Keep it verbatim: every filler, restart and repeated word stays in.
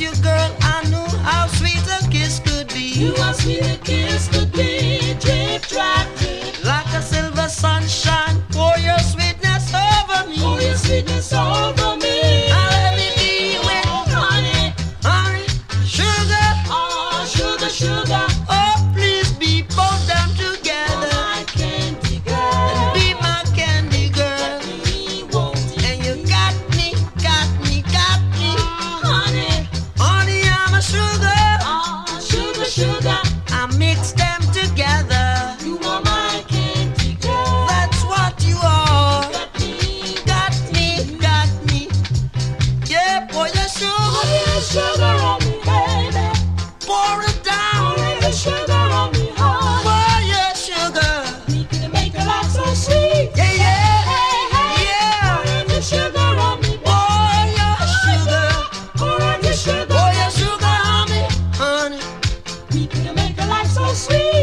you, girl, I knew how sweet a kiss could be. You how sweet a kiss could be. Drip, drop, drip. Like a silver sunshine, pour your sweetness over me. Pour your sweetness over me. Now let me be with honey, honey, sugar. oh sugar, sugar. Oh, please be both them together. My candy And girl, be my candy girl. me won't you? And you got me, got me, got me. Honey, Honey, I'm a sugar. oh sugar, sugar. I mix them together. You are my candy girl. That's what you are. Got me, Got me, got me. Yeah, pour your sugar. pour your sugar on me, baby. Pour it down. Pour your sugar on me, honey. Pour your sugar. We can make a life so sweet. Yeah, yeah, Hey, hey, yeah. pour your sugar on me, Pour your sugar. pour your sugar. Pour your sugar on me, honey. We can make a life so sweet.